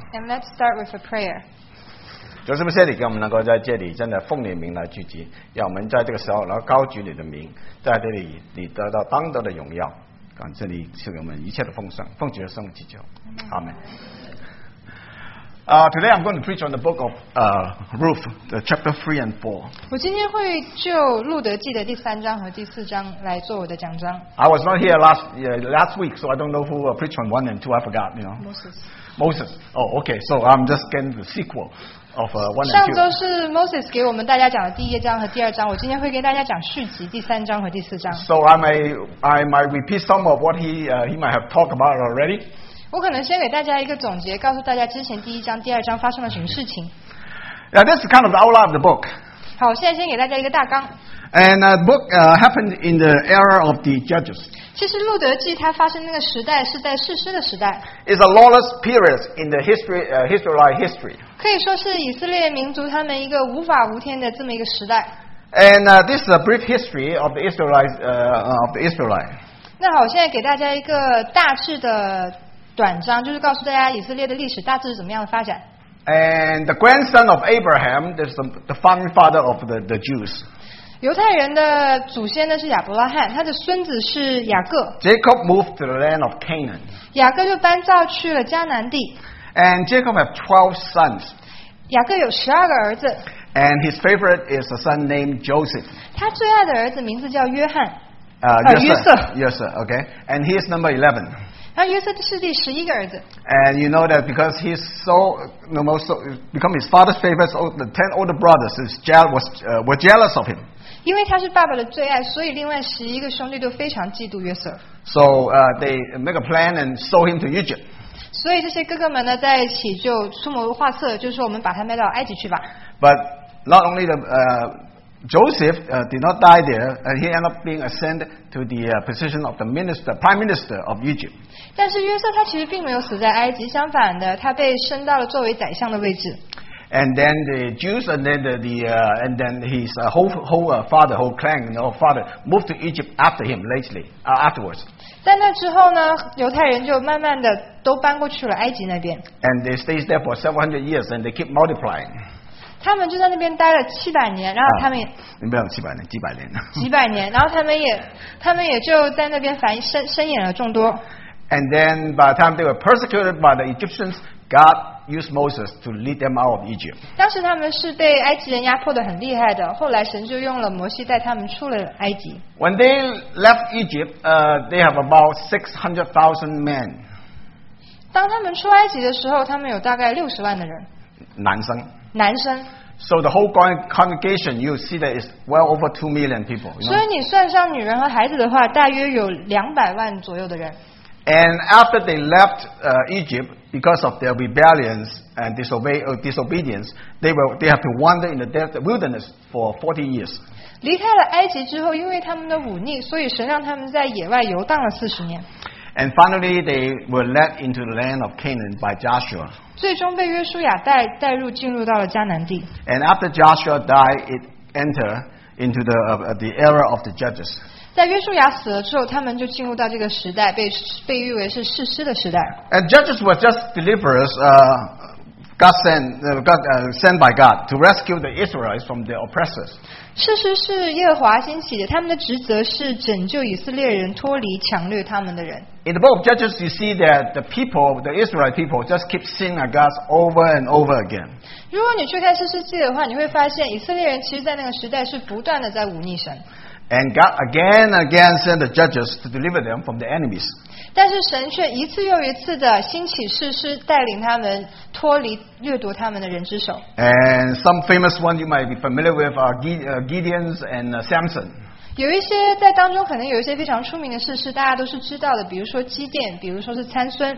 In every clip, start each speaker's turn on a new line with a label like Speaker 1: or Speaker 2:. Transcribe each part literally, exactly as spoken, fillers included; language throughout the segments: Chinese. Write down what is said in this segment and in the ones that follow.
Speaker 1: And let's start with a prayer.
Speaker 2: 主，是不是你给我们能够在这里真的奉你的名来聚集，让我们在这个时候能够高举你的名，在这里你得到当得的荣耀。感谢你赐给我们一切的丰盛，奉主的圣名祈求，阿门。Uh, today I'm going to preach on the book of uh, Ruth, the chapter three and four.
Speaker 1: 我今天会就路德记的第三章和第四章来做我的讲章。
Speaker 2: I was not here last uh, last week, so I don't know who uh, preached on one and two. I forgot, you know.
Speaker 1: Moses.
Speaker 2: Moses. Oh, okay. So I'm just getting the sequel of uh, one
Speaker 1: 上
Speaker 2: and
Speaker 1: 周
Speaker 2: two.
Speaker 1: 是 Moses 给我们大家讲的第一章和第二章，我今天会跟大家讲续集第三章和第四章。
Speaker 2: So I may I might repeat some of what he uh, he might have talked about already.
Speaker 1: 我可能先给大家一个总结，告诉大家之前第一章、第二章发生了什么事情。
Speaker 2: Now this is kind of the outline of the book.
Speaker 1: 好，我现在先给大家一个大纲。
Speaker 2: And uh, the book uh, happened in the era of the judges.
Speaker 1: 其实路德记它发生那个时代是在士师的时代，
Speaker 2: It's a lawless period in the history uh, Israelite history.
Speaker 1: 可以说是以色列民族他们一个无法无天的这么一个时代。
Speaker 2: And uh, this is a brief history of the Israelite uh, of the Israelite.
Speaker 1: 那好，我现在给大家一个大致的短章，就是告诉大家以色列的历史大致是怎么样的发展。
Speaker 2: And the grandson of Abraham, this is the, the founding father of the, the Jews.
Speaker 1: 犹太人的祖先呢是亚伯拉罕，他的孙子是雅各，
Speaker 2: Jacob moved to the land of Canaan.
Speaker 1: 雅各就搬到去了迦南地。
Speaker 2: And Jacob had twelve sons.
Speaker 1: 雅各有十二个儿子，
Speaker 2: And his favorite is a son named Joseph.
Speaker 1: 他最爱的儿子名字叫约翰，
Speaker 2: Uh,
Speaker 1: Uh,
Speaker 2: yes, sir.
Speaker 1: Yusuf.
Speaker 2: Yes, sir. Okay. And he is number eleven.
Speaker 1: 然后约瑟是第十一个儿子。
Speaker 2: And you know that because he's so, no more so, become his father's favorite, so the ten older brothers is jeal- was, uh, were jealous of him.
Speaker 1: 因为他是爸爸的最爱，所以另外十一个兄弟都非常嫉妒约瑟。
Speaker 2: So uh, they make a plan and sold him to Egypt.
Speaker 1: 所以这些哥哥们呢，在一起就出谋划策，就说我们把他卖到埃及去吧。
Speaker 2: But not only the uh, Joseph uh, did not die there, and he ended up being ascended to the uh, position of the minister, prime minister of Egypt.
Speaker 1: 但是约瑟他其实并没有死在埃及，相反的，他被升到了作为宰相的位置。
Speaker 2: And then the Jews, and then the, the uh, and then his uh, whole whole uh, father, whole clan, you know, father moved to Egypt after him lately, uh, afterwards.
Speaker 1: 在那之后呢，犹太人就慢慢的都搬过去了埃及那边，
Speaker 2: And they stayed there for seven hundred years, and they keep multiplying.
Speaker 1: 他们就在那边待了七百年，然后他们也
Speaker 2: 没有七百年，几百年。
Speaker 1: 几百年，然后他们也他们也就在那边繁生生衍了众多。
Speaker 2: And then by the time they were persecuted by the Egyptians, God used Moses to lead them out of Egypt.
Speaker 1: 当时他们是被埃及人压迫的很厉害的，后来神就用了摩西带他们出了埃及。
Speaker 2: When they left Egypt, uh, they have about six hundred thousand men.
Speaker 1: 当他们出埃及的时候，他们有大概六十万的人，
Speaker 2: 男生。
Speaker 1: 男生。
Speaker 2: So the whole con- congregation, you see that is well over two million people. You
Speaker 1: 所以
Speaker 2: know?
Speaker 1: 你算上女人和孩子的话，大约有两百万左右的人。
Speaker 2: And after they left uh, Egypt, because of their rebellions and disobey, uh, disobedience, they were they have to wander in the desert wilderness for forty years.
Speaker 1: 离开了埃及之后，因为他们的忤逆，所以神让他们在野外游荡了四十年。
Speaker 2: And finally, they were led into the land of Canaan by Joshua.
Speaker 1: 最终被约书亚带带入进入到了迦南地。
Speaker 2: And after Joshua died, it entered into the uh, the era of the judges.
Speaker 1: 在约书亚死了之后，他们就进入到这个时代，被被誉为是士师的时代。
Speaker 2: And judges were just deliverers, uh, God sent, uh, God, uh, sent by God to rescue the Israelites from their oppressors.
Speaker 1: 士师是耶和华兴起的，他们的职责是拯救以色列人脱离强掠他们的人。
Speaker 2: In the book of Judges, you see that the people, the Israelite people, just keep sinning against God over and over again.
Speaker 1: 如果你去看士师记的话，你会发现以色列人其实在那个时代是不断的在忤逆神。
Speaker 2: And God again and again sent the judges to deliver them from the enemies.
Speaker 1: 但是神却一次又一次的兴起士师，带领他们脱离掠夺他们的人之手。
Speaker 2: And some famous ones you might be familiar with are Gideon's and uh, Samson.
Speaker 1: 有一些在当中可能有一些非常出名的士师，大家都是知道的，比如说基甸，比如说是参孙。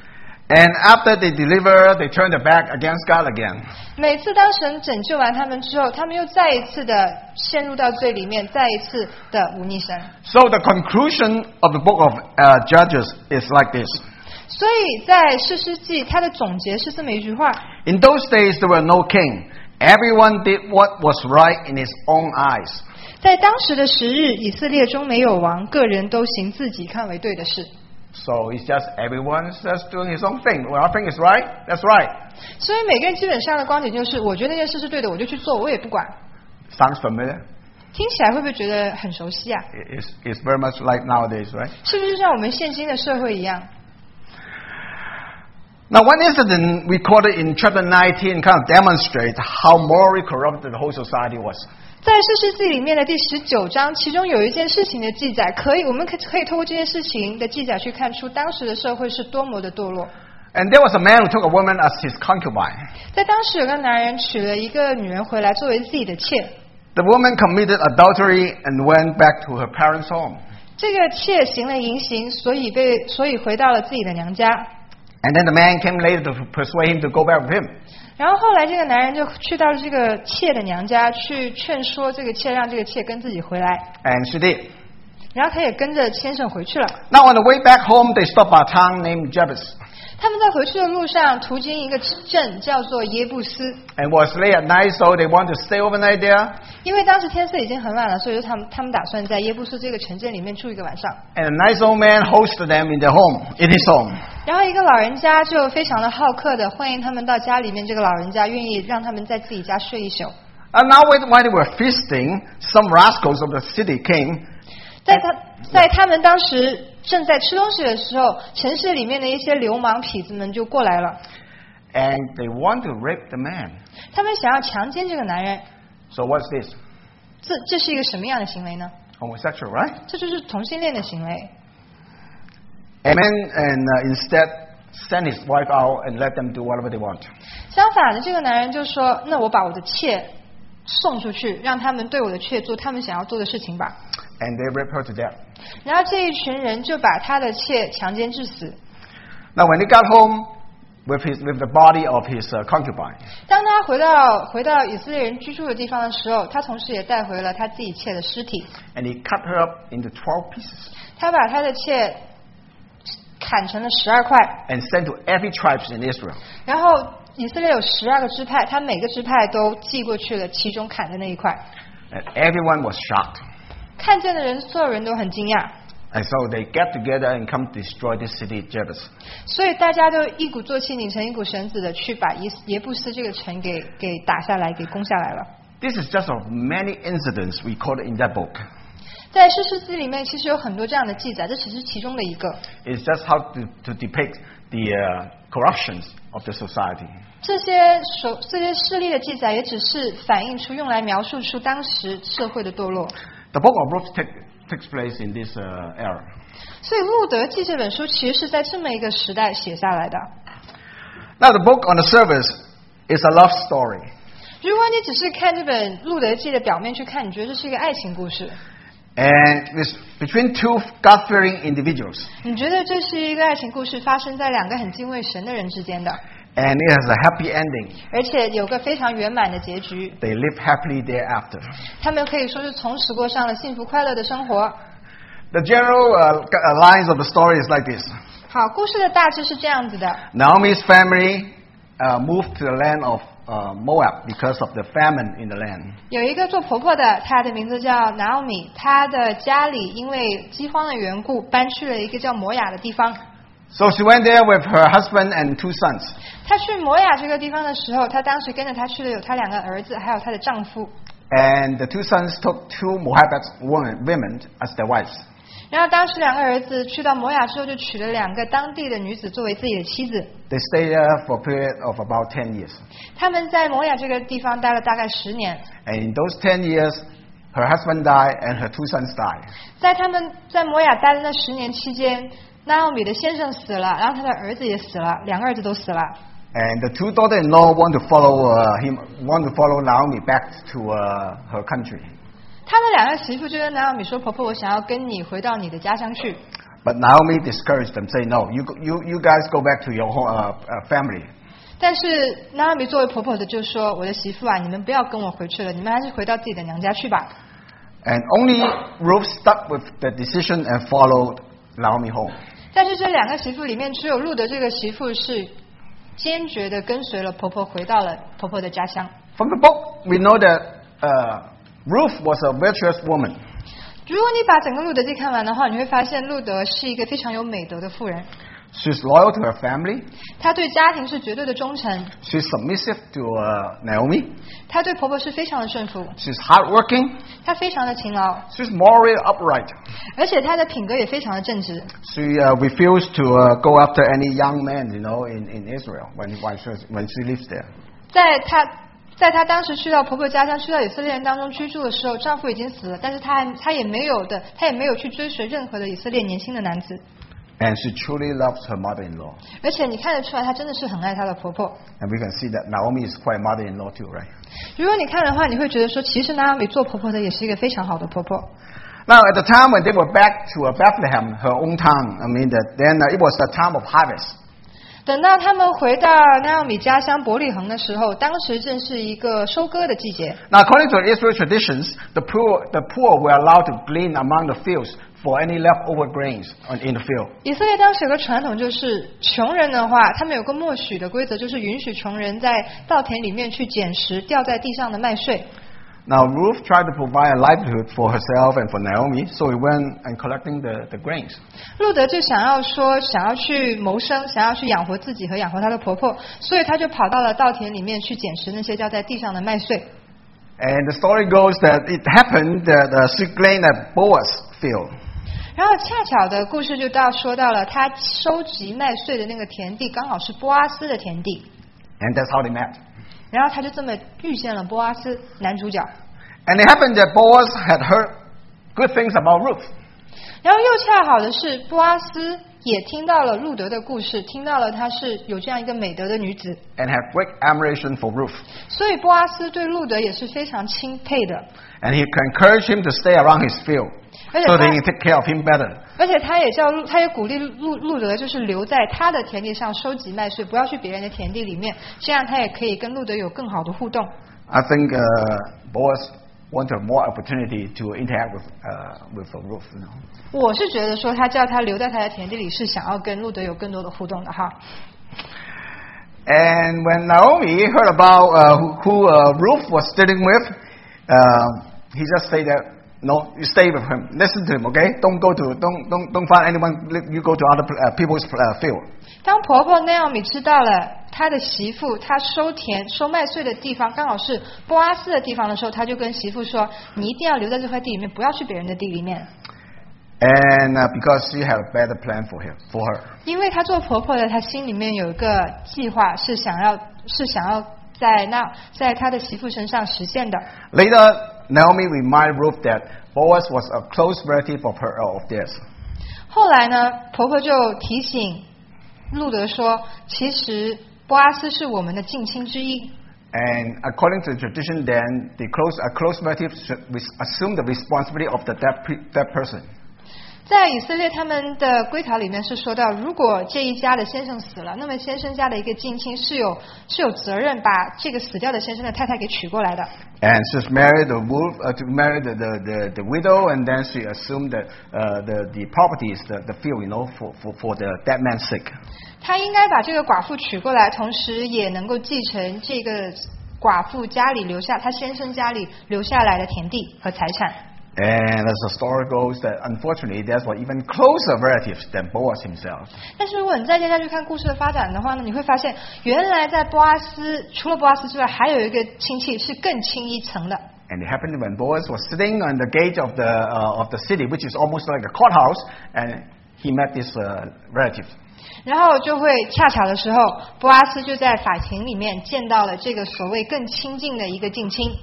Speaker 2: And after they deliver, they turn their back against God again.
Speaker 1: 每次当神拯救完他们之后，他们又再一次的陷入到罪里面，再一次的忤逆神。
Speaker 2: So the conclusion of the book of uh, Judges is like this.
Speaker 1: 所以在士师记，它的总结是这么一句话：
Speaker 2: In those days there were no king. Everyone did what was right in his own eyes.
Speaker 1: 在当时的时日，以色列中没有王，个人都行自己看为对的事。
Speaker 2: So it's just everyone's just doing his own thing. Well, I think it's right. That's right.
Speaker 1: 所以每个人基本上的观点就是，我觉得那件事是对的，我就去做，我也不管。
Speaker 2: Sounds familiar?
Speaker 1: 听起来会不会觉得很熟悉啊？
Speaker 2: It's, it's very much like nowadays, right?
Speaker 1: 是不是像我们现今的社会一样？
Speaker 2: Now, one incident recorded in chapter nineteen kind of demonstrates how morally corrupted the whole society was.
Speaker 1: 在士师记里面的第十九章，其中有一件事情的记载，可以我们可可以透过这件事情的记载去看出当时的社会是多么的堕落。
Speaker 2: And there was a man who took a woman as his concubine.
Speaker 1: 在当时有个男人娶了一个女人回来作为自己的妾，
Speaker 2: The woman committed adultery and went back to her parents' home.
Speaker 1: 这个妾行了淫行，所以被所以回到了自己的娘家。
Speaker 2: And then the man came later to persuade him to go back with him.
Speaker 1: 然后后来这个男人就去到了这个妾的娘家，去劝说这个妾，让这个妾跟自己回来。
Speaker 2: And she did.
Speaker 1: 然后他也跟着先生回去了。
Speaker 2: Now on the way back home, they stopped by a town named Jebus.
Speaker 1: 他们在回去的路上途经一个镇，叫做耶布斯。
Speaker 2: And it was late at night, so they wanted to stay overnight there.
Speaker 1: 因为当时天色已经很晚了，所以他们他们打算在耶布斯这个城镇里面住一个晚上。
Speaker 2: And a nice old man hosted them in their home, in his home.
Speaker 1: 然后一个老人家就非常的好客的欢迎他们到家里面，这个老人家愿意让他们在自己家睡一宿。
Speaker 2: And now while they were feasting, some rascals of the city came.
Speaker 1: 在他在他们当时正在吃东西的时候，城市里面的一些流氓痞子们就过来了。
Speaker 2: And they want to rape the man.
Speaker 1: 他们想要强奸这个男人。
Speaker 2: So what's this?
Speaker 1: 这这是一个什么样的行为呢？
Speaker 2: Homosexual, right?
Speaker 1: 这就是同性恋的行为。
Speaker 2: A man and uh, instead sent his wife out and let them do whatever they want.
Speaker 1: 相反的，这个男人就说：“那我把我的妾送出去，让他们对我的妾做他们想要做的事情吧。”
Speaker 2: And they raped her to death.
Speaker 1: 然后这一群人就把他的妾强奸致死。
Speaker 2: Now when he got home with his with the body of his uh, concubine,
Speaker 1: 当他回到回到以色列人居住的地方的时候，他同时也带回了他自己妾的尸体。
Speaker 2: and he cut her up into twelve pieces
Speaker 1: 他把他的妾砍成了十二块，
Speaker 2: and sent to every tribe in Israel.
Speaker 1: 然后以色列有十二个支派，他每个支派都寄过去了其中砍的那一块。
Speaker 2: And everyone was shocked.
Speaker 1: 看见的人，所有人都很惊讶。
Speaker 2: And so they get together and come to destroy this city, Jebus.
Speaker 1: 所以大家都一鼓作气，拧成一股绳子的去把耶耶布斯这个城给给打下来，给攻下来了。
Speaker 2: This is just of many incidents recorded in that book.
Speaker 1: 在士师记里面，其实有很多这样的记载，这只是其中的一个。
Speaker 2: It's just how to, to depict the uh, corruptions of the society.
Speaker 1: 这些手这些事例的记载，也只是反映出用来描述出当时社会的堕落。
Speaker 2: The book of Ruth take, takes place in this uh, era.
Speaker 1: 所以《路德记》这本书其实是在这么一个时代写下来的。
Speaker 2: Now the book on the surface is a love story.
Speaker 1: 如果你只是看这本《路德记》的表面去看，你觉得这是一个爱情故事，
Speaker 2: And it's between two God-fearing individuals.
Speaker 1: 你觉得这是一个爱情故事发生在两个很敬畏神的人之间的，
Speaker 2: And it has a happy ending.
Speaker 1: 而且有个非常圆满的结局。
Speaker 2: They live happily thereafter.
Speaker 1: 他们可以说是从此过上了幸福快乐的生活。
Speaker 2: The general uh, uh, lines of the story is like this.
Speaker 1: 好，故事的大致是这样子的。
Speaker 2: Naomi's family uh, moved to the land of uh, Moab because of the famine in the land.
Speaker 1: 有一个做婆婆的，她的名字叫 Naomi， 她的家里因为饥荒的缘故，搬去了一个叫摩雅的地方。
Speaker 2: So she went there with her husband and two sons.
Speaker 1: 她去摩雅这个地方的时候，她当时跟着她去的有她两个儿子，还有她的丈夫。
Speaker 2: And the two sons took two Moabite women, women as their wives.
Speaker 1: 然后当时两个儿子去到摩雅之后，就娶了两个当地的女子作为自己的妻子。
Speaker 2: They stayed there for a period of about ten years.
Speaker 1: 他们在摩雅这个地方待了大概十年。
Speaker 2: And in those ten years, her husband died and her two sons died.
Speaker 1: 在他们在摩雅待的那十年期间，拿奥米的先生死了，然后他的儿子也死了，两个儿子都死了。
Speaker 2: And the two daughter-in-law want to follow uh, him, want to follow Naomi back to uh, her country.
Speaker 1: 他的两个媳妇就跟拿奥米说：“婆婆，我想要跟你回到你的家乡去。”
Speaker 2: But Naomi discouraged them, say, "No, you you you guys go back to your home, uh, uh, family."
Speaker 1: 但是拿奥米作为婆婆的就说：“我的媳妇啊，你们不要跟我回去了，你们还是回到自己的娘家去吧。”
Speaker 2: And only Ruth stuck with the decision and followed Naomi home.
Speaker 1: 但是这两个媳妇里面，只有路德这个媳妇是坚决的跟随了婆婆，回到了婆婆的家乡。
Speaker 2: From the book, we know that uh, Ruth was a virtuous woman.
Speaker 1: 如果你把整个路德记看完的话，你会发现路德是一个非常有美德的妇人。
Speaker 2: She's loyal to her family.
Speaker 1: 她对家庭是绝对的忠诚。
Speaker 2: She's submissive to uh, Naomi.
Speaker 1: 她对婆婆是非常的顺服。
Speaker 2: She's hardworking.
Speaker 1: 她非常的勤劳。
Speaker 2: She's morally upright.
Speaker 1: 而且她的品格也非常的正直。
Speaker 2: She uh, refused to uh, go after any young men, you know, in, in Israel when, when, she, when she lives there.
Speaker 1: 在她在她当时去到婆婆家乡，去到以色列人当中居住的时候，丈夫已经死了，但是她还她也没有的，她也没有去追随任何的以色列年轻的男子。
Speaker 2: And she truly loves her mother-in-law.
Speaker 1: 而且你看得出来，她真的是很爱她的婆婆。
Speaker 2: And we can see that Naomi is quite mother-in-law too, right?
Speaker 1: 如果你看的话，你会觉得说，其实拿俄米做婆婆的也是一个非常好的婆婆。
Speaker 2: Now, at the time when they were back to Bethlehem, her own town, I mean, that then it was the time of harvest.
Speaker 1: 等到他们回到拿俄米家乡伯利恒的时候，当时正是一个收割的季节。
Speaker 2: Now, according to Israel traditions, the poor the poor were allowed to glean among the fields for any leftover grains in the field.
Speaker 1: 以色列当时有个传统，就是穷人的话，他们有个默许的规则，就是允许穷人在稻田里面去捡拾掉在地上的麦穗。
Speaker 2: Now, Ruth tried to provide a livelihood for herself and for Naomi, so he went and collecting the, the grains.
Speaker 1: 路德就想要说，想要去谋生，想要去养活自己和养活她的婆婆，所以他就跑到了稻田里面去捡拾那些掉在地上的麦穗。
Speaker 2: And the story goes that it happened that uh, she gleaned at Boaz' field.
Speaker 1: 然后恰巧的故事就到说到了，他收集麦穗的那个田地刚好是波阿斯的田地。
Speaker 2: And that's how they met.
Speaker 1: 然后他就这么遇见了波阿斯男主角。
Speaker 2: And it happened that Boaz had heard good things about Ruth.
Speaker 1: 然后又恰好的是，波阿斯也听到了路德的故事，听到了她是有这样一个美德的女子。
Speaker 2: And had great admiration for Ruth.
Speaker 1: 所以波阿斯对路德也是非常钦佩的。
Speaker 2: And he encouraged him to stay around his field, so that he can take care of him better.
Speaker 1: 而且他也叫路，他也鼓励路路德，就是留在他的田地上收集麦穗，不要去别人的田地里面，这样他也可以跟路德有更好的互动。
Speaker 2: I think uh, Boaz wanted more opportunity to interact with uh, with Ruth. You know.
Speaker 1: 我是觉得说，他叫他留在他的田地里，是想要跟路德有更多的互动的哈。
Speaker 2: And when Naomi heard about uh, who, who uh, Ruth was staying with, uh, he just said that, no, you stay with him. Listen to him, okay? Don't go to, don't, don't, don't find anyone. You go to other uh, people's uh, field.
Speaker 1: 当婆婆拿俄米知道了她的媳妇她收田收麦穗的地方刚好是波阿斯的地方的时候，她就跟媳妇说：“你一定要留在这块地里面，不要去别人的地里面。”
Speaker 2: And uh, because she had a better plan for him, for her.
Speaker 1: 因为她做婆婆的，她心里面有一个计划，是想要是想要在那在她的媳妇身上实现的。
Speaker 2: Later, Naomi reminded Ruth that Boaz was a close relative of her of theirs.
Speaker 1: 后来呢，婆婆就提醒路德说，其实波阿斯是我们的近亲之一。
Speaker 2: And according to the tradition, then the close a close relative should assume the responsibility of the dead, dead person.
Speaker 1: 在以色列他们的规条里面是说到，如果这一家的先生死了，那么先生家的一个近亲是有是有责任把这个死掉的先生的太太给娶过来的。
Speaker 2: And she's married the wolf uh, to marry the, the, the, the widow, and then she assumed that uh, the the properties, the, the field, you know, for, for, for the dead man's sake.
Speaker 1: 他应该把这个寡妇娶过来，同时也能够继承这个寡妇家里留下他先生家里留下来的田地和财产。
Speaker 2: And as the story goes, that unfortunately, there's were even closer relatives than Boaz himself.
Speaker 1: 但是如果你再接下去看故事的发展的话呢，你会发现，原来在波阿斯除了波阿斯之外，还有一个亲戚是更亲一层的。
Speaker 2: And it happened when Boaz was sitting on the gate of the uh, of the city, which is almost like a courthouse, and he met this uh, relative.
Speaker 1: 然后就会恰巧的时候，波阿斯就在法庭里面见到了这个所谓更亲近的一个近亲。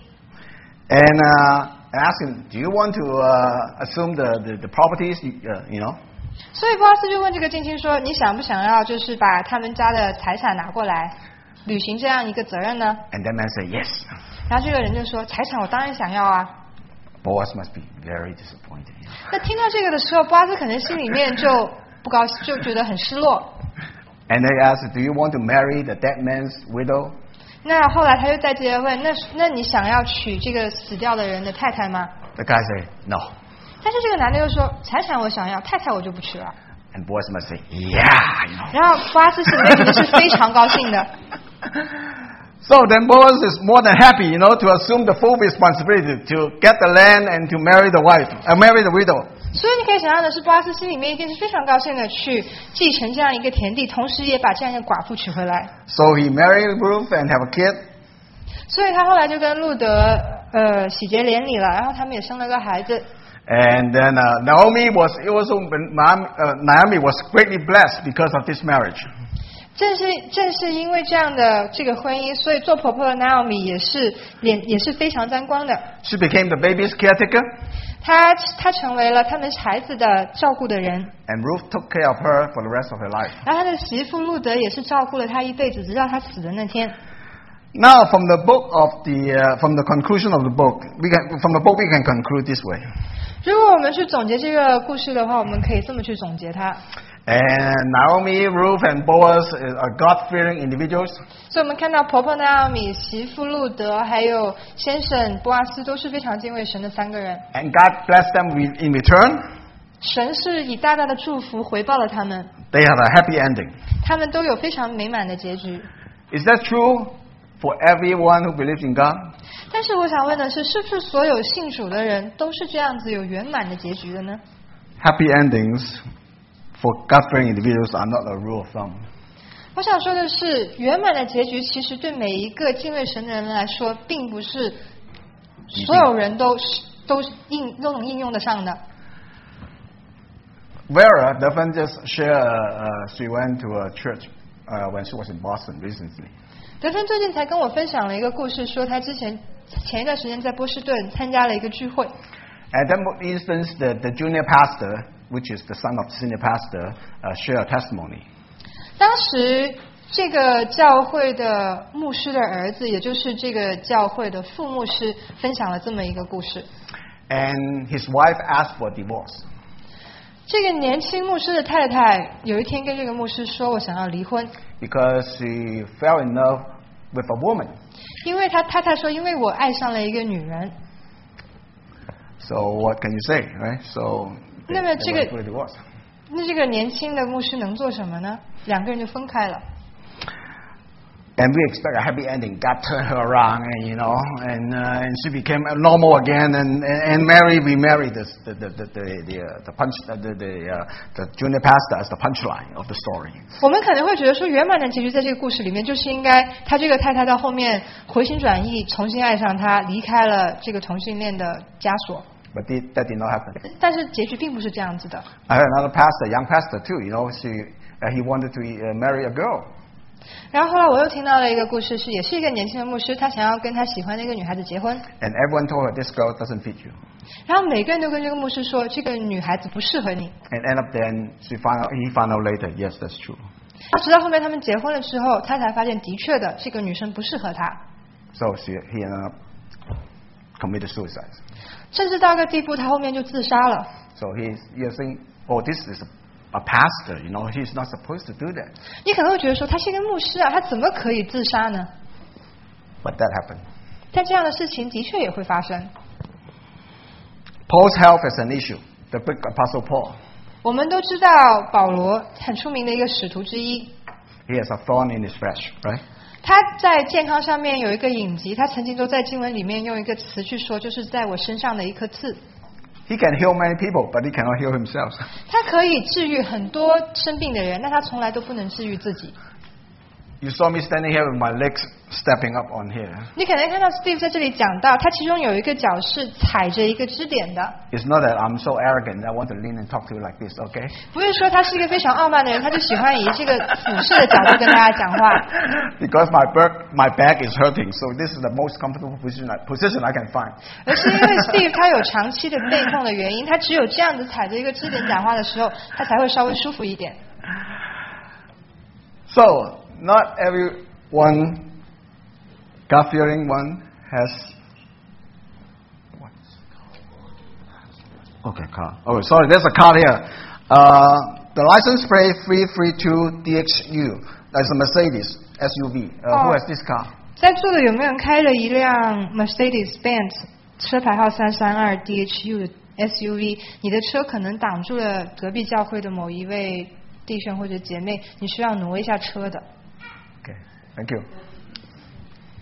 Speaker 2: And uh, asked him, "Do you want to uh, assume the, the, the properties, uh, you know?"
Speaker 1: 所以波阿斯就问这个近亲说：“你想不想要就是把他们家的财产拿过来，履行这样一个责任呢？”
Speaker 2: And that man said, "Yes."
Speaker 1: 然后这个人就说：“财产我当然想要啊。”
Speaker 2: Boaz must be very disappointed.
Speaker 1: 那听到这个的时候，波阿斯可能心里面就不高兴，就觉得很失落。
Speaker 2: And they asked, "Do you want to marry the dead man's widow?"
Speaker 1: 那后来他又再接着问：“那那你想要娶这个死掉的人的太太吗？”
Speaker 2: The guy said, "No."
Speaker 1: 但是这个男的又说：“财产我想要，太太我就不娶了。”
Speaker 2: And Boaz must say, "Yeah." You know.
Speaker 1: 然后波阿斯心里面肯定是非常高兴的。
Speaker 2: So then Boaz is more than happy, you know, to assume the full responsibility to get the land and to marry the wife, uh, marry the widow.
Speaker 1: 所以你可以想象的是，波阿斯心里面一定是非常高兴的去继承这样一个田地，同时也把这样一个寡妇娶回来。
Speaker 2: So he married Ruth and have a kid.
Speaker 1: 所以他后来就跟路德呃喜结连理了，然后他们也生了个孩子。
Speaker 2: And then uh, Naomi was also uh, Naomi was greatly blessed because of this marriage.
Speaker 1: 正是正是因为这样的这个婚姻，所以做婆婆的 Naomi 也是脸也是非常沾光的。
Speaker 2: She became the baby's caretaker.
Speaker 1: 她她成为了他们孩子的照顾的人。
Speaker 2: And Ruth took care of her for the rest of her life.
Speaker 1: 然后他的媳妇路德也是照顾了她一辈子，直到她死的那天。
Speaker 2: Now, from the book of the uh, from the conclusion of the book, we can from the book we can conclude this way.
Speaker 1: 如果我们去总结这个故事的话，我们可以这么去总结它。
Speaker 2: And Naomi, Ruth, and Boaz are God-fearing individuals.
Speaker 1: 所以我们看到婆婆拿俄米、媳妇路德，还有先生波阿斯都是非常敬畏神的三个人。
Speaker 2: And God blessed them in return.
Speaker 1: 神是以大大的祝福回报了他们。
Speaker 2: They have a happy ending.
Speaker 1: 他们都有非常美满的结局。
Speaker 2: Is that true for everyone who believes in God?
Speaker 1: 但是我想问的是，是不是所有信主的人都是这样子有圆满的结局的呢？
Speaker 2: Happy endings for God-fearing individuals are not a rule of thumb.
Speaker 1: 我想说的是，圆满的结局其实对每一个敬畏神的人来说，并不是所有人都都应都能应用得上的。
Speaker 2: Vera Devon just shared uh, she went to a church uh, when she was in Boston recently.
Speaker 1: 德芬最近才跟我分享了一个故事，说他之前前一段时间在波士顿参加了一个聚会。
Speaker 2: At that instance, the, the junior pastor, which is the son of the senior pastor, uh, shared a testimony.
Speaker 1: 当时这个教会的牧师的儿子，也就是这个教会的副牧师，分享了这么一个故事。
Speaker 2: And his wife asked for divorce.
Speaker 1: 这个年轻牧师的太太有一天跟这个牧师说：“我想要离婚。”
Speaker 2: Because she fell in love with a woman.
Speaker 1: 因为他太太说：“因为我爱上了一个女人。”
Speaker 2: So what can you say, right? So
Speaker 1: 那么这个
Speaker 2: they went for divorce.
Speaker 1: 那这个年轻的牧师能做什么呢？两个人就分开了。
Speaker 2: And we expect a happy ending. God turned her around, and you know, and uh, and she became normal again. And and Mary remarried the the the the the, uh, the punch the the uh, the junior pastor as the punchline of the story.
Speaker 1: 我们可能会觉得说，圆满的结局在这个故事里面，就是应该他这个太太到后面回心转意，重新爱上他，离开了这个同性恋的枷锁。
Speaker 2: But did, that did not happen.
Speaker 1: 但是结局并不是这样子的。
Speaker 2: I heard another pastor, young pastor too. You know, she uh, he wanted to uh, marry a girl.
Speaker 1: 然后后来我又听到了一个故事，是也是一个年轻的牧师，他想要跟他喜欢的一个女孩子结婚。
Speaker 2: And everyone told her this girl doesn't fit you.
Speaker 1: 然后每个人都跟这个牧师说，这个女孩子不适合你。
Speaker 2: And end up then she found out, he found out later, yes, that's true.
Speaker 1: 直到后面他们结婚了之后，他才发现的确的这个女生不适合他。
Speaker 2: So she he ended up committed suicide.
Speaker 1: 甚至到一个地步，他后面就自杀了。
Speaker 2: So he's you're saying, oh, this is a A pastor, you know, he's not supposed to do that.
Speaker 1: 你可能会觉得说，他是一个牧师啊，他怎么可以自杀呢？
Speaker 2: But that happened.
Speaker 1: 但这样的事情的确也会发生。
Speaker 2: Paul's health is an issue. The big apostle Paul.
Speaker 1: 我们都知道保罗很出名的一个使徒之一。
Speaker 2: He has a thorn in his flesh, right?
Speaker 1: 他在健康上面有一个隐疾，他曾经都在经文里面用一个词去说，就是在我身上的一颗刺。
Speaker 2: He can heal many people, but he cannot heal himself.
Speaker 1: 他可以治愈很多生病的人，但他从来都不能治愈自己。
Speaker 2: You saw me standing here with my legs stepping up on here.
Speaker 1: 你可能看到 Steve 在这里讲到，他其中有一个脚是踩着一个支点的。
Speaker 2: It's not that I'm so arrogant. I want to lean and talk to you like this, okay?
Speaker 1: 不是说他是一个非常傲慢的人，他就喜欢以这个俯视的角度跟大家讲话。
Speaker 2: Because my back, my back is hurting, so this is the most comfortable position I, position I can find.
Speaker 1: 而是因为 Steve 他有长期的背痛的原因，他只有这样子踩着一个支点讲话的时候，他才会稍微舒服一点。
Speaker 2: So, not everyone, God-fearing one, has. Okay, car. Oh, sorry, there's a car here. Uh, the license plate three three two D X U. That's a Mercedes S U V. Uh, Who has this car?
Speaker 1: 在座的有没有人开了一辆 Mercedes-Benz 车牌号三三二 D H U 的 S U V？ 你的车可能挡住了隔壁教会的某一位弟兄或者姐妹，你需要挪一下车的。
Speaker 2: Okay, thank you.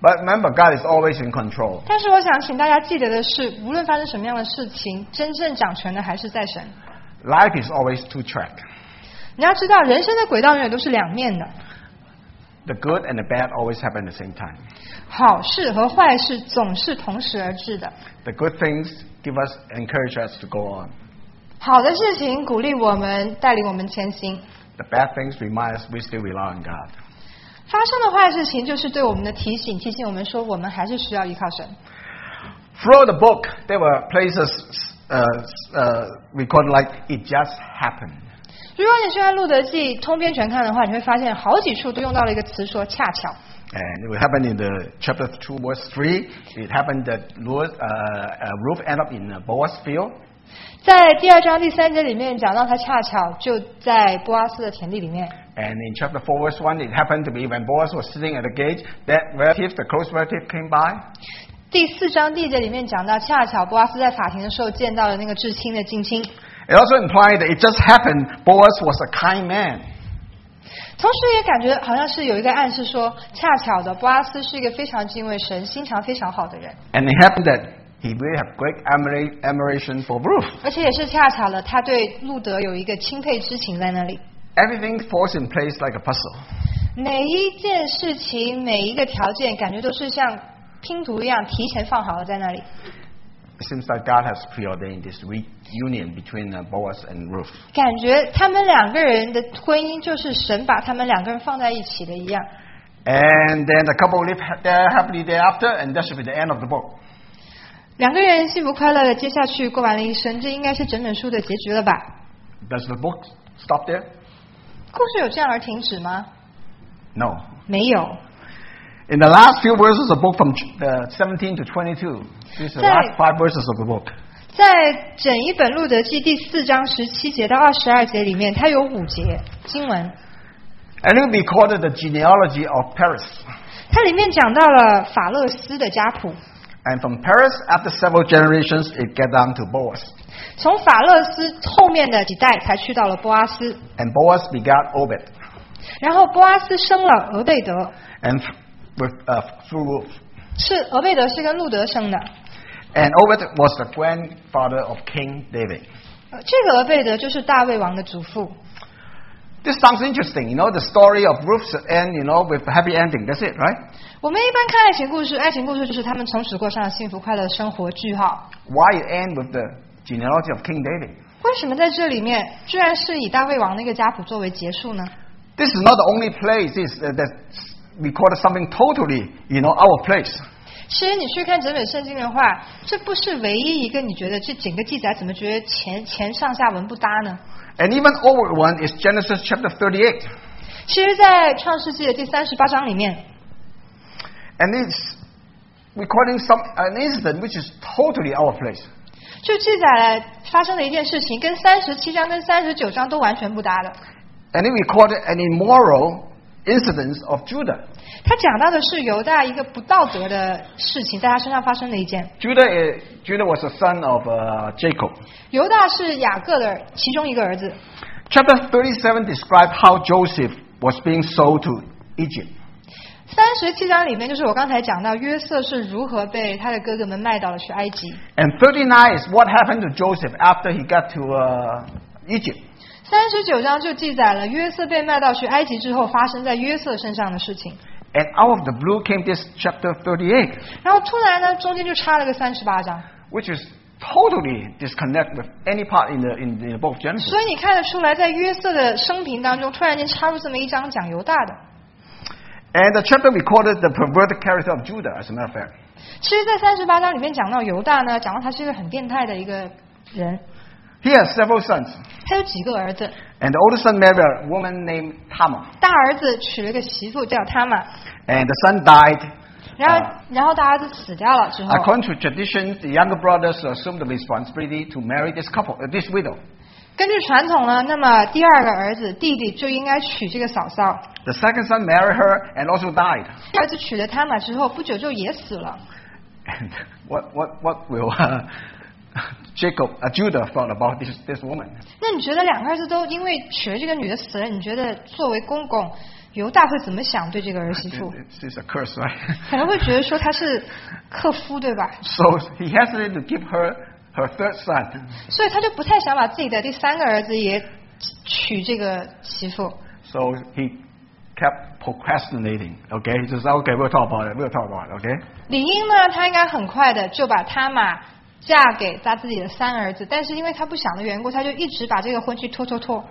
Speaker 2: But remember, God is always in control.
Speaker 1: 但是我想请大家记得的是，无论发生什么样的事情，真正掌权的还是在神。
Speaker 2: Life is always two track.
Speaker 1: 你要知道，人生的轨道永远都是两面的，
Speaker 2: The good and the bad always happen at the same time.
Speaker 1: 好事和坏事总是同时而至的。
Speaker 2: The good things give us, encourage us to go on.
Speaker 1: 好的事情鼓励我们，带领我们前行。
Speaker 2: The bad things remind us we still rely on God.
Speaker 1: 发生的坏事情就是对我们的提醒，提醒我们说，我们还是需要依靠神。
Speaker 2: Throughout the book, there were places uh, uh, recorded like it just happened.
Speaker 1: 如果你去看《路德记》通篇全看的话，你会发现好几处都用到了一个词说恰巧。
Speaker 2: And it will happen in the chapter two, verse three. It happened that Ruth, uh, uh, Ruth ended up in Boaz field.
Speaker 1: 在第二章第三节里面讲到，他恰巧就在波阿斯的田地里面。
Speaker 2: And in chapter four, verse one, it happened to be when Boaz was sitting at the gate, that relative, the close relative, came by.
Speaker 1: 第四章第一节里面讲到，恰巧波阿斯在法庭的时候见到了那个至亲的近亲。
Speaker 2: It also implied that it just happened Boaz was a kind man.
Speaker 1: 同时也感觉好像是有一个暗示说，恰巧的波阿斯是一个非常敬畏神、心肠非常好的人。
Speaker 2: And it happened that he really had great admira- admiration for Ruth.
Speaker 1: 而且也是恰巧了，他对路德有一个钦佩之情在那里。
Speaker 2: Everything falls in place like a puzzle.
Speaker 1: 每一件事情、每一个条件，感觉都是像拼图一样提前放好了在那里。
Speaker 2: It seems like God has preordained this reunion between uh, Boaz and Ruth.
Speaker 1: 感觉他们两个人的婚姻就是神把他们两个人放在一起的一样。
Speaker 2: And then the couple lived ha- there happily thereafter, and that should be the end of the book.
Speaker 1: 两个人幸福快乐的接下去过完了一生，这应该是整本书的结局了吧？
Speaker 2: Does the book stop there?
Speaker 1: 故事有这样而停止吗？
Speaker 2: No.
Speaker 1: 没有。
Speaker 2: In the last few verses of the book, from uh, seventeen to twenty-two, these are the
Speaker 1: 在-
Speaker 2: last five verses of the book.
Speaker 1: 在整一本路德记第四章十七节到二十二节里面，它有五节经文，
Speaker 2: And it will be called the genealogy of Perez.
Speaker 1: 它里面讲到了法勒斯的家谱。
Speaker 2: And from Perez, after several generations, it get down to Boaz.
Speaker 1: 从法勒斯后面的几代才去到了波阿斯，
Speaker 2: And Boaz begat Obed.
Speaker 1: 然后波阿斯生了俄贝德，
Speaker 2: And with, uh, through Ruth.
Speaker 1: 是俄贝德是跟路德生的。
Speaker 2: And Obed was the grandfather of King David.
Speaker 1: 呃这个俄贝德就是大卫王的祖父。
Speaker 2: This sounds interesting, you know, the story of Ruth's end, you know, with a happy ending. That's it, right?
Speaker 1: 我们一般看爱情故事，爱情故事就是他们从此过上了幸福快乐的生活。句号。
Speaker 2: Why it end with the genealogy of King David?
Speaker 1: 为什么在这里面居然是以大卫王那个家谱作为结束呢？
Speaker 2: This is not the only place is, uh, that recorded something totally, you know, out of place.
Speaker 1: 其实你去看整本圣经的话，这不是唯一一个你觉得这整个记载怎么觉得前前上下文不搭呢？
Speaker 2: And even over one is Genesis chapter thirty-eight.
Speaker 1: 其实，在创世纪的第三十八章里面，
Speaker 2: And it's recording some an incident which is totally out of place.
Speaker 1: 就记载了发生的一件事情，跟三十七章跟三十九章都完全不搭的。
Speaker 2: And it recorded an immoral incident of Judah.
Speaker 1: 他讲到的是犹大一个不道德的事情，在他身上发生的一件。
Speaker 2: Judah, uh, Judah was a son of uh, Jacob.
Speaker 1: 犹大是雅各的其中一个儿子。
Speaker 2: Chapter thirty-seven describes how Joseph was being sold to Egypt.
Speaker 1: 三十七章里面就是我刚才讲到约瑟是如何被他的哥哥们卖到了去埃及。
Speaker 2: And thirty-nine is what happened to Joseph after he got to uh, Egypt.
Speaker 1: 三十九章就记载了约瑟被卖到去埃及之后发生在约瑟身上的事情。
Speaker 2: And out of the blue came this chapter thirty-eight,
Speaker 1: 然后突然呢，中间就插了个三十八章。
Speaker 2: which is totally disconnect with any part in the in the book of Genesis.
Speaker 1: 所以你看得出来，在约瑟的生平当中，突然间插入这么一章讲犹大的。
Speaker 2: And the chapter recorded the perverted character of Judah, as a matter of fact.
Speaker 1: 其实，在三十八章里面讲到犹大呢，讲到他是一个很变态的一个人。
Speaker 2: He has several sons,
Speaker 1: 他有几个儿子，
Speaker 2: and the oldest son married a woman named Tamar,
Speaker 1: 大儿子娶了一个媳妇叫他玛，
Speaker 2: and the son died.
Speaker 1: 然后、
Speaker 2: 啊
Speaker 1: 然后大儿子死掉了之后，
Speaker 2: According to tradition, the younger brothers assumed the responsibility to marry this couple, uh, this widow.
Speaker 1: 根据传统呢，那么第二个儿子弟弟就应该娶这个嫂嫂。
Speaker 2: The second son married her and also died.
Speaker 1: 儿子娶了他玛之后，不久就也死了。
Speaker 2: And what what what will uh, Jacob, uh, Judah thought about this this woman.
Speaker 1: 那你觉得两个儿子都因为娶了这个女的死了，你觉得作为公公，犹大会怎么想对这个儿媳妇？
Speaker 2: This is a curse, right?
Speaker 1: 可能会觉得说他是克夫，对吧？
Speaker 2: So he hesitated to give her her third son.
Speaker 1: 所以他就不太想把自己的第三个儿子也娶这个媳妇。
Speaker 2: So he kept procrastinating. Okay, he says, "Okay, we'll talk about it. We'll talk about it." Okay.
Speaker 1: 理应呢，他应该很快的就把他玛嫁给他自己的三儿子，但是因为他不想的缘故，他就一直把这个婚期拖拖拖。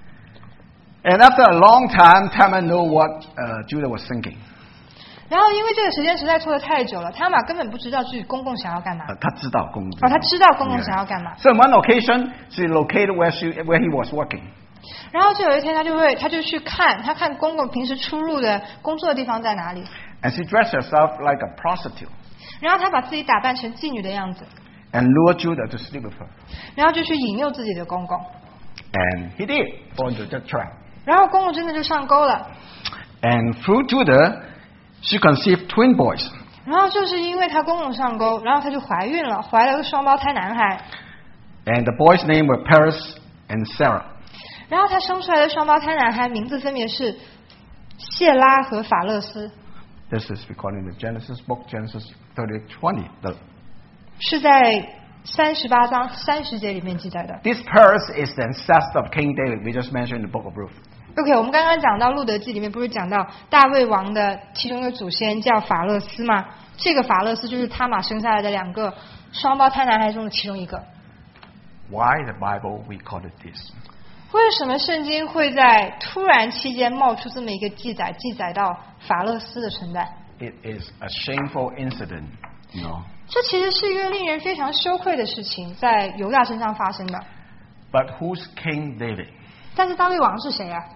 Speaker 2: And after a long time, Tamar knew what uh, Judah was thinking.
Speaker 1: 然后因为这个时间实在拖得太久了，他玛根本不知道自己公公想要干嘛。
Speaker 2: Uh, 他知道公公。
Speaker 1: 哦，他知道公公想要干嘛。
Speaker 2: So on one occasion, she located where she where he was working.
Speaker 1: 然后就有一天，他就会，他就去看，他看公公平时出入的工作的地方在哪里。
Speaker 2: And she dressed herself like a prostitute.
Speaker 1: 然后他把自己打扮成妓女的样子，
Speaker 2: And lured Judah to sleep with her.
Speaker 1: 然后就去引诱自己的公公。
Speaker 2: And he did fall into that trap.
Speaker 1: 然后公公真的就上钩了。
Speaker 2: And through Judah, she conceived twin boys.
Speaker 1: 然后就是因为他公公上钩，然后他就怀孕了，怀了个双胞胎男孩。
Speaker 2: And the boys' name were Perez and Sarah.
Speaker 1: 然后他生出来的双胞胎男孩名字分别是谢拉和法勒斯。
Speaker 2: This is recorded in the Genesis book, Genesis thirty twenty. The,
Speaker 1: 是在三十八章三十节里面记载的。
Speaker 2: this Perez is the ancestor of King David. We just mentioned in the book of Ruth.
Speaker 1: OK， 我们刚刚讲到《路德记》里面不是讲到大卫王的其中一个祖先叫法勒斯吗？这个法勒斯就是他玛生下来的两个双胞胎男孩中的其中一个。
Speaker 2: Why the Bible recorded this?
Speaker 1: 为什么圣经会在突然期间冒出这么一个记载，记载到法勒斯的存在？
Speaker 2: It is a shameful incident, you know.
Speaker 1: 这其实是一个令人非常羞愧的事情，在犹大身上发生的。
Speaker 2: But who's King David?
Speaker 1: 但是大卫王是谁啊？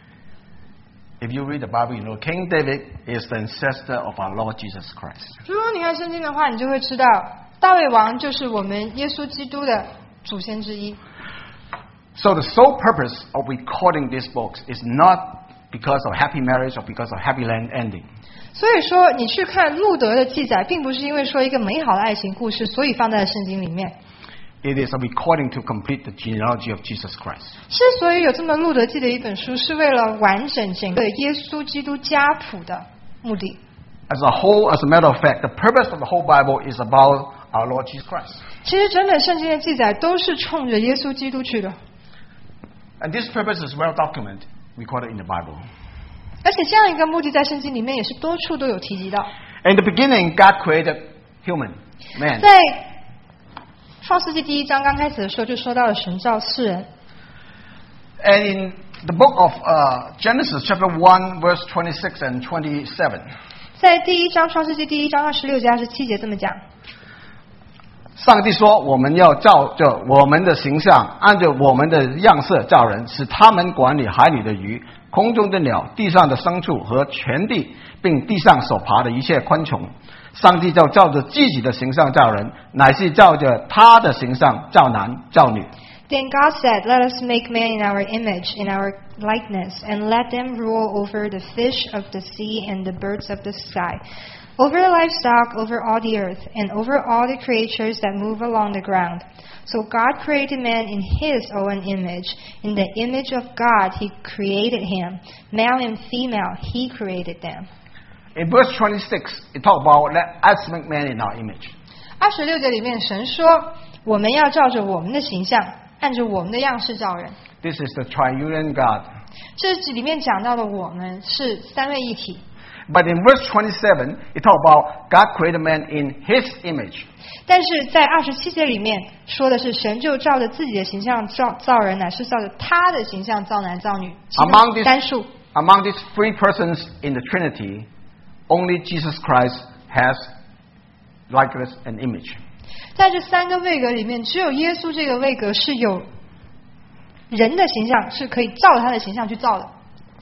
Speaker 2: If you read the Bible, you know King David is the ancestor of our Lord Jesus Christ.
Speaker 1: 如果你看圣经的话，你就会知道大卫王就是我们耶稣基督的祖先之一。
Speaker 2: So the sole purpose of recording these books is not because of happy marriage or because of happy land ending.
Speaker 1: 所以说，你去看路德的记载，并不是因为说一个美好的爱情故事，所以放在了圣经里面。
Speaker 2: It is a recording to complete the genealogy of Jesus Christ.
Speaker 1: 之所以有这么路德记的一本书，是为了完整整个耶稣基督家谱的目的。
Speaker 2: As a whole, as a matter of fact, the purpose of the whole Bible is about our Lord Jesus Christ.
Speaker 1: 其实整本圣经的记载都是冲着耶稣基督去的。
Speaker 2: And this purpose is well documented, recorded in the Bible.
Speaker 1: 而且这样一个目的在圣经里面也是多处都有提及到。
Speaker 2: In the beginning, God created human, man.
Speaker 1: 在创世纪第一章刚开始的时候就说到了神造世人。
Speaker 2: And in the book of uh, Genesis, chapter one, verse twenty-six and twenty-seven.
Speaker 1: 在第一章创世纪第一章二十六节二十七节这么讲。
Speaker 2: 上帝说：“我们要照着我们的形象，按照我们的样式造人，使他们管理海里的鱼、空中的鸟、地上的牲畜和全地，并地上所爬的一切昆虫。上帝就照着自己的形象造人，乃是照着他的形象造男造女。”
Speaker 1: Then God said, "Let us make man in our image, in our likeness, and let them rule over the fish of the sea and the birds of the sky, over the livestock, over all the earth, and over all the creatures that move along the ground." So God created man in his own image. In the image of God he created him. Male and female he created them.
Speaker 2: In verse twenty-six, it talks about let us make man in our image.
Speaker 1: 二十六节里面神说，我们要照着我们的形象，按着我们的样式造人。
Speaker 2: This is the triune God.
Speaker 1: 这里面讲到的我们是三位一体。
Speaker 2: But in verse twenty-seven, it talks about God created man in His image.
Speaker 1: 但是在二十七节里面说的是神就照着自己的形象造造人，乃是照着他的形象造男造女。
Speaker 2: Among these,
Speaker 1: 单数
Speaker 2: among these three persons in the Trinity, only Jesus Christ has likeness and image.
Speaker 1: 在这三个位格里面，只有耶稣这个位格是有人的形象，是可以照着他的形象去造的。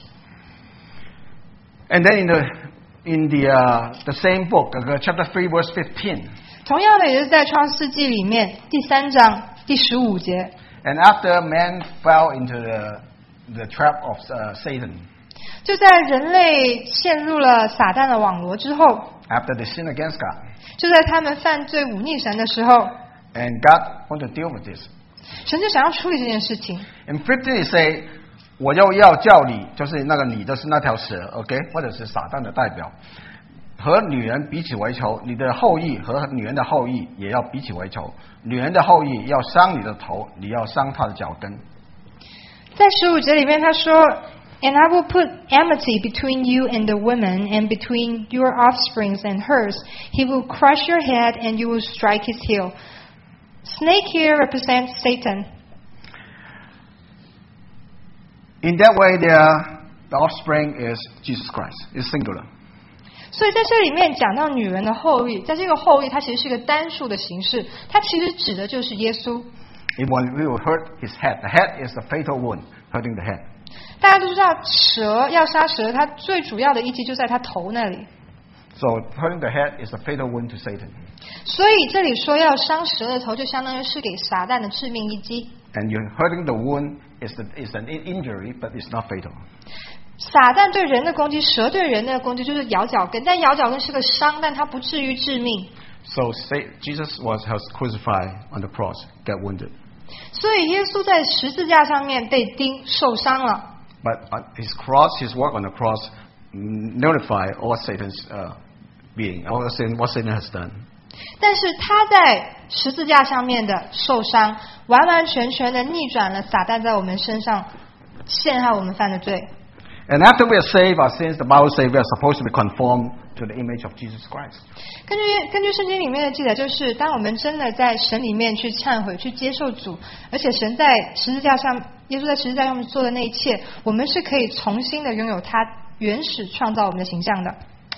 Speaker 2: And then in the in the uh, the same book, uh, chapter three, verse fifteen.
Speaker 1: 同样的，也是在创世纪里面第三章第十五节。
Speaker 2: And after man fell into the the trap of uh, Satan,
Speaker 1: 就在人类陷入了撒旦的网罗之后，
Speaker 2: after they sin against God,
Speaker 1: 就在他们犯罪忤逆神的时候，
Speaker 2: And God want to deal with this.
Speaker 1: 神就想要处理这件事情。
Speaker 2: In fifteen, He say, 我又要叫你，就是那个你就是那条蛇 ，OK， 或者是撒旦的代表，和女人彼此为仇，你的后裔和女人的后裔也要彼此为仇，女人的后裔要伤你的头，你要伤她的脚跟。
Speaker 1: 在十五节里面他说 And I will put enmity between you and the woman, and between your offsprings and hers. He will crush your head, and you will strike his heel. Snake here represents Satan.
Speaker 2: In that way, there, the offspring is Jesus Christ. It's singular.
Speaker 1: 所以在这里面讲到女人的后裔，在这个后裔它其实是一个单数的形式，它其实指的就是耶稣。
Speaker 2: It will hurt his head. The head is the fatal wound, hurting the head.
Speaker 1: 大家都知道，蛇要杀蛇，它最主要的一击就在它头那里。
Speaker 2: So hurting the head is a fatal wound to Satan.
Speaker 1: 所以这里说要伤蛇的头，就相当于是给撒旦的致命一击。
Speaker 2: And you hurting the wound is the, is an injury, but it's not fatal.
Speaker 1: 撒旦对人的攻击，蛇对人的攻击就是咬脚跟，但咬脚跟是个伤，但它不至于致命。
Speaker 2: So say, Jesus was crucified on the cross, got wounded.
Speaker 1: 所以耶稣在十字架上面被钉，受伤了。
Speaker 2: But his cross, his work on the cross, nullify all Satan's uh, being, all sin, what Satan has done.
Speaker 1: 但是他在十字架上面的受伤，完完全全的逆转了撒旦在我们身上陷害我们犯的罪。
Speaker 2: And after we are saved, our sins, the Bible says we are supposed to be conformed to the image of Jesus Christ.
Speaker 1: 根据根据圣经里面的记载，就是当我们真的在神里面去忏悔、去接受主，而且神在十字架上，耶稣在十字架上面做的那一切，我们是可以重新的拥有他原始创造我们的形象的。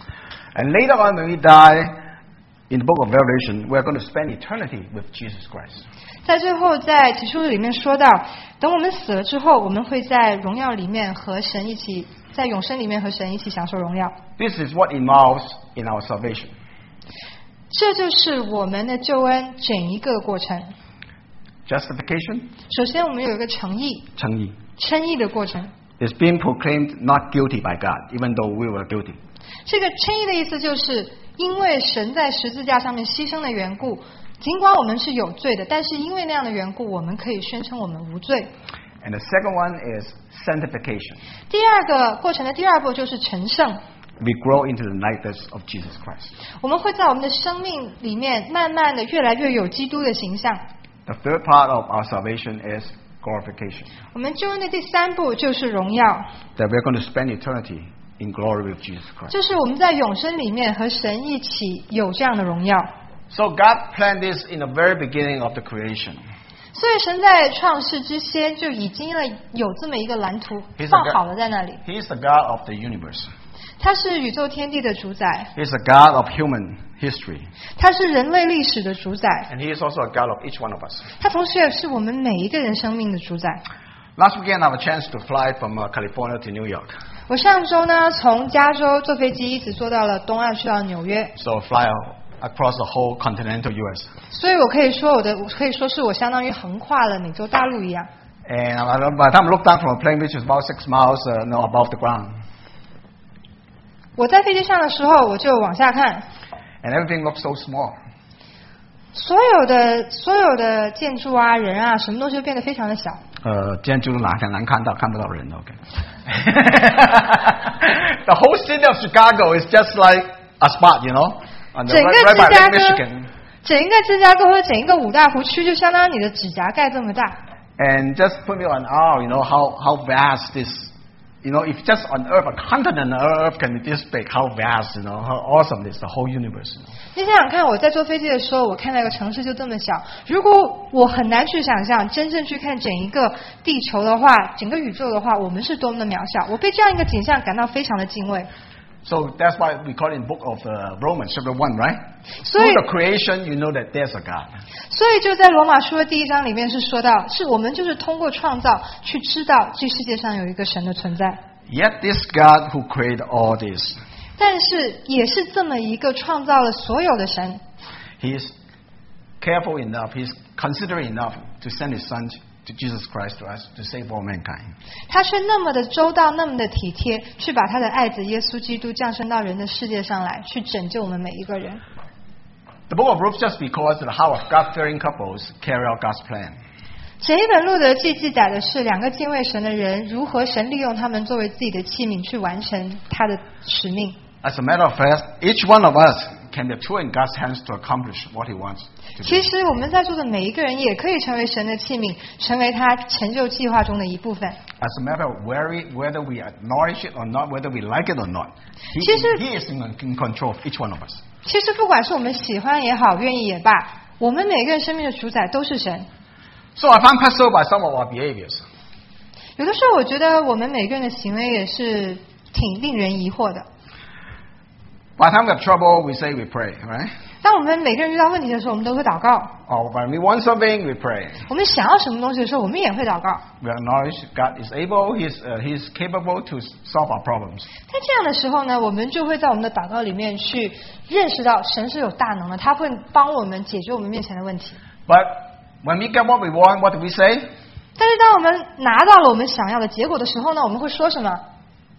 Speaker 2: And later on, when we die, in the book of Revelation, we are going to spend eternity with Jesus Christ.
Speaker 1: 在最后，在启示录里面说到，等我们死了之后，我们会在荣耀里面和神一起，在永生里面和神一起享受荣耀。
Speaker 2: This is what involves in our salvation.
Speaker 1: 这就是我们的救恩整一个过程。
Speaker 2: Justification.
Speaker 1: 首先，我们有一个称义，
Speaker 2: 称义。
Speaker 1: 称义的过程。
Speaker 2: It's being proclaimed not guilty by God, even though we were guilty.
Speaker 1: 这个称义的意思就是，因为神在十字架上面牺牲的缘故。尽管我们是有罪的，但是因为那样的缘故，我们可以宣称我们无罪。
Speaker 2: And the second one is sanctification.
Speaker 1: 第二个过程的第二步就是成圣。
Speaker 2: We grow into the likeness of Jesus Christ.
Speaker 1: 我们会在我们的生命里面慢慢的越来越有基督的形象。
Speaker 2: The third part of our salvation is glorification.
Speaker 1: 我们救恩的第三步就是荣耀。
Speaker 2: That we're going to spend eternity in glory with Jesus Christ.
Speaker 1: 就是我们在永生里面和神一起有这样的荣耀。
Speaker 2: So God planned this in the very beginning of the creation.
Speaker 1: 所以神在创世之前就已经了有这么一个蓝图放好了在那里。
Speaker 2: He is the God of the universe.
Speaker 1: 他是宇宙天地的主宰。
Speaker 2: He is the God of human history.
Speaker 1: 他是人类历史的主宰。
Speaker 2: And He is also a God of each one of us.
Speaker 1: 他同时也是我们每一个人生命的主宰。
Speaker 2: Last weekend I had a chance to fly from California to New York.
Speaker 1: 我上周呢从加州坐飞机一直坐到了东岸去到纽约。
Speaker 2: So fly across the whole continental U S.
Speaker 1: 所以我可以说我的可以说是我相当于横跨了美洲大陆一样。
Speaker 2: And by the time I looked down from a plane, which is about six miles, uh, no, above the ground.
Speaker 1: 我在飞机上的时候，我就往下看。
Speaker 2: And everything looked so small.
Speaker 1: 所有的所有的建筑啊、人啊，什么东西都变得非常的小。
Speaker 2: 呃，建筑难很难看到，看不到人。OK. The whole city of Chicago is just like a spot, you know.
Speaker 1: 整个芝加哥，整个芝加哥或者整个五大湖区，就相当于你的指甲盖这么大。
Speaker 2: And just put me on awe, you know how how vast this, you know, if just on Earth, a continent on Earth can be this big, how vast, you know, how awesome this, the whole universe.
Speaker 1: 你想想看，我在坐飞机的时候，我看那个城市就这么小。如果我很难去想象，真正去看整一个地球的话，整个宇宙的话，我们是多么的渺小。我被这样一个景象感到非常的敬畏。
Speaker 2: So that's why we call it in book of uh, Romans chapter one, right?
Speaker 1: Through
Speaker 2: the creation, you know that there's a God.
Speaker 1: 所以就在罗马书的第一章里面是说到，是我们就是通过创造去知道这世界上有一个神的存在。
Speaker 2: Yet this God who created all this.
Speaker 1: 但是也是这么一个创造了所有的神。
Speaker 2: He is careful enough, he is considerate enough to send his son to Jesus Christ to us to save all mankind.
Speaker 1: 他是那么的周到，那么的体贴，去把他的爱子耶稣基督降生到人的世界上来，去拯救我们每一个人。
Speaker 2: The book of Ruth just because how God-fearing couples carry out God's plan.
Speaker 1: 这一本路德记记载的是两个敬畏神的人如何神利用他们作为自己的器皿去完成他的使命。
Speaker 2: As a matter of fact, each one of us can be a tool in God's hands to accomplish what He wants to do.
Speaker 1: 其实我们在座的每一个人也可以成为神的器皿，成为他成就计划中的一部分。
Speaker 2: As a matter of whether we acknowledge it or not, whether we like it or not, He,
Speaker 1: 其实
Speaker 2: he is in control of each one of us.
Speaker 1: 其实不管是我们喜欢也好，愿意也罢，我们每个人生命的主宰都是神。
Speaker 2: So I found puzzled by some of our behaviors.
Speaker 1: 有的时候我觉得我们每个人的行为也是挺令人疑惑的。
Speaker 2: By the time we have trouble, we say we pray, right?
Speaker 1: 当我们每个人遇到问题的时候，我们都会祷告。
Speaker 2: Or when we want something, we pray.
Speaker 1: 我们想要什么东西的时候，我们也会祷告。
Speaker 2: We acknowledge God is able, He is uh, He is capable to solve our problems.
Speaker 1: 在这样的时候呢，我们就会在我们的祷告里面去认识到神是有大能的，他会帮我们解决我们面前的问题。
Speaker 2: But when we get what we want, what do we say?
Speaker 1: 但是当我们拿到了我们想要的结果的时候呢，我们会说什么？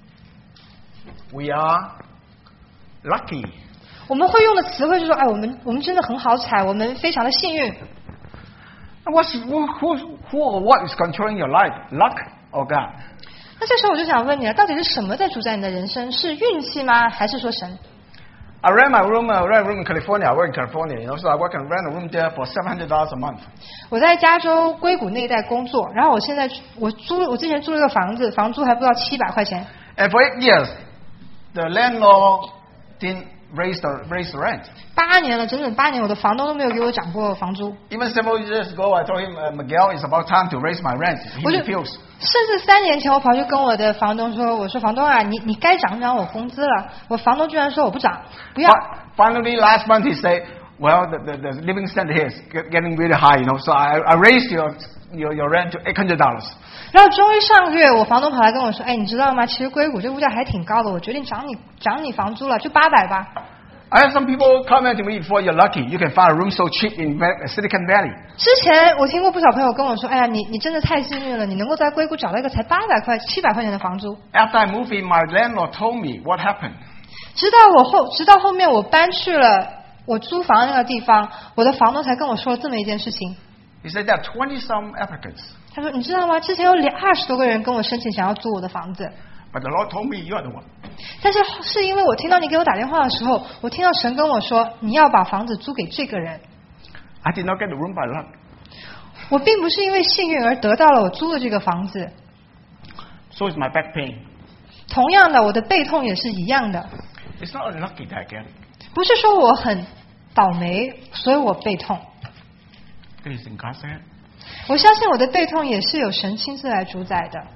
Speaker 2: We are lucky.
Speaker 1: 我们会用的词汇是说，哎，我们我们真的很好彩，我们非常的幸运。
Speaker 2: What's, who, who, who or what is controlling your life? Luck or God?
Speaker 1: 那这时候我就想问你了，到底是什么在主宰你的人生？是运气吗？还是说神？
Speaker 2: I rent my room, I rent a room in California. I work in California, you know, so I work and rent a room there for seven hundred dollars a month.
Speaker 1: 我在加州硅谷那一带工作，然后我现在我租我之前租了一个房子，房租还不到七百块钱。
Speaker 2: And for eight years, the landlord didn't raise the raise the rent.
Speaker 1: 八年了，整整八年，我的房东都没有给我涨过房租。
Speaker 2: Even several years ago, I told him, uh, Miguel, it's about time to raise my rent. He
Speaker 1: 我就
Speaker 2: refused.
Speaker 1: 甚至三年前，我跑去跟我的房东说：“我说房东啊，你你该涨涨我工资了。”我房东居然说我不涨，不要。
Speaker 2: But finally, last month he said, "Well, the, the, the living standard here is getting really high, you know, so I, I raised your your your rent to eight hundred dollars."
Speaker 1: 然后终于上个月，我房东跑来跟我说：“哎，你知道吗？其实硅谷这物价还挺高的，我决定涨你涨你房租了，就八百吧。”
Speaker 2: I have some people comment to me before, "You're lucky. You can find a room so cheap in Silicon Valley."
Speaker 1: 之前我听过不少朋友跟我说：“哎呀，你你真的太幸运了，你能够在硅谷找到一个才八百块、七百块钱的房租。”
Speaker 2: After I moved in, my landlord told me what happened.
Speaker 1: 直到我后，直到后面我搬去了我租房的那个地方，我的房东才跟我说了这么一件事情。
Speaker 2: He said there are twenty some applicants.
Speaker 1: 他说：“你知道吗？之前有两二十多个人跟我申请想要租我的房子。”
Speaker 2: But the Lord told me you are the one.
Speaker 1: 但是是因为我听到你给我打电话的时候，我听到神跟我说你要把房子租给这个人。
Speaker 2: I did not get the room by luck.
Speaker 1: 我并不是因为幸运而得到了我租的这个房子。
Speaker 2: So is my back pain.
Speaker 1: 同样的，我的背痛也是一样的。
Speaker 2: It's not lucky that I get it.
Speaker 1: 不是说我很倒霉，所以我背痛。
Speaker 2: It is in God's hand.
Speaker 1: 我相信我的背痛也是有神亲自来主宰的。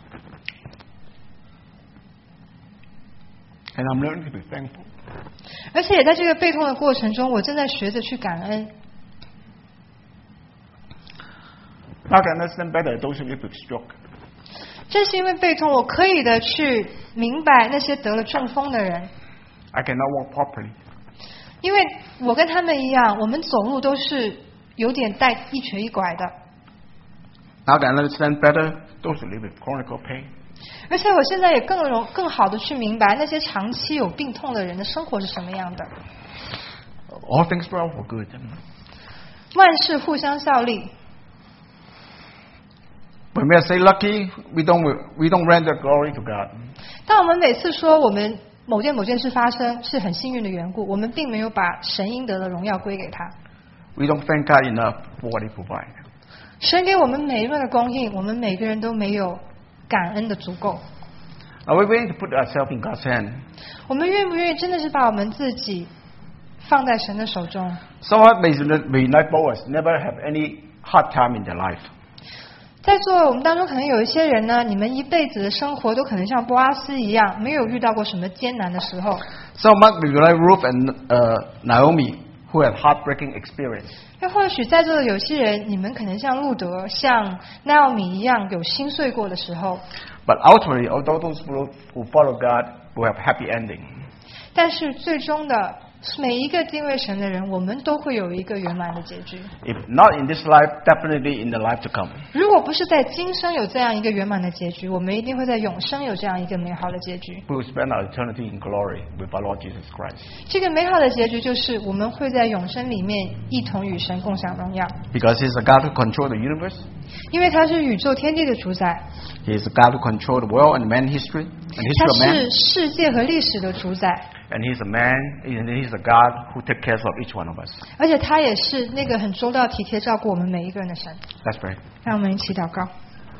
Speaker 2: And I'm learning to be thankful.
Speaker 1: 而且也在这个背痛的过程中，我正在学着去感恩。
Speaker 2: Now I can understand better those who live with stroke.
Speaker 1: 正是因为背痛，我可以的去明白那些得了中风的人。
Speaker 2: I cannot walk properly.
Speaker 1: 因为我跟他们一样，我们走路都是有点带一瘸一拐的。
Speaker 2: Now I can understand better those who live with chronic pain.
Speaker 1: 而且我现在也更容更好的去明白那些长期有病痛的人的生活是什么样的。
Speaker 2: All things work for good.
Speaker 1: 万事互相效力。
Speaker 2: When we say lucky, we don't we don't render glory to God.
Speaker 1: 当我们每次说我们某件某件事发生是很幸运的缘故，我们并没有把神应得的荣耀归给他。
Speaker 2: We don't thank God enough for what He provides.
Speaker 1: 神给我们每一份的供应，我们每个人都没有感恩的足够。
Speaker 2: Are we willing to put ourselves in God's hand?
Speaker 1: 我们愿不愿意真的是把我们自己放在神的手中？
Speaker 2: Some of us may like Boaz, never have any hard time in their life.
Speaker 1: 在座我们当中可能有一些人呢，你们一辈子的生活都可能像波阿斯一样，没有遇到过什么艰难的时候。
Speaker 2: Some of us may like Ruth and uh, Naomi, who have heartbreaking experience.
Speaker 1: 那或许在座的有些人，你们可能像路德、像奈奥米一样有心碎过的时候。
Speaker 2: But ultimately, although those who follow God will have happy ending.
Speaker 1: 但是最终的， 每一个敬畏神的人，我们都会有一个圆满的结局。
Speaker 2: If not in this life, definitely in the life to come.
Speaker 1: 如果不是在今生有这样一个圆满的结局，我们一定会在永生有这样一个美好的结局。
Speaker 2: We will spend our eternity in glory with our Lord Jesus Christ.
Speaker 1: 这个美好的结局就是我们会在永生里面一同与神共享荣耀。
Speaker 2: Because He is the God who controls the universe.
Speaker 1: 因为他是宇宙天地的主宰。
Speaker 2: He is the God who controls the world and man history and history of
Speaker 1: 他
Speaker 2: man.
Speaker 1: 是世界和历史的主宰。
Speaker 2: And He is a man, and He is a God who takes care of each one of us.
Speaker 1: 而且他也是那个很周到体贴照顾我们每一个人的神。
Speaker 2: Let's pray.
Speaker 1: 让我们一起祷告。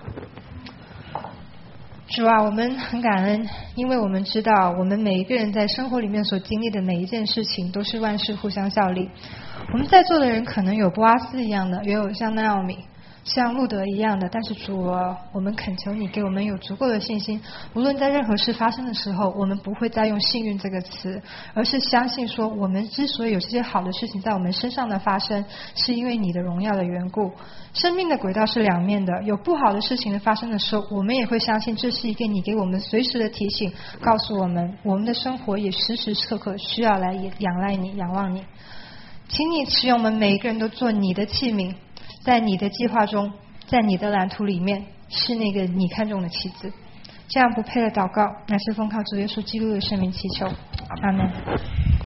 Speaker 1: 主啊，我们很感恩，因为我们知道我们每一个人在生活里面所经历的每一件事情都是万事互相效力。我们在座的人可能有波阿斯一样的，也有像纳奥米像路德一样的，但是主啊，我们恳求你给我们有足够的信心，无论在任何事发生的时候，我们不会再用幸运这个词，而是相信说我们之所以有这些好的事情在我们身上的发生，是因为你的荣耀的缘故。生命的轨道是两面的，有不好的事情的发生的时候，我们也会相信这是一个你给我们随时的提醒，告诉我们我们的生活也时时刻刻需要来仰赖你，仰望你。请你使用我们每一个人都做你的器皿，在你的计划中，在你的蓝图里面，是那个你看中的妻子。这样不配的祷告，乃是奉靠主耶稣基督的圣名祈求，阿们。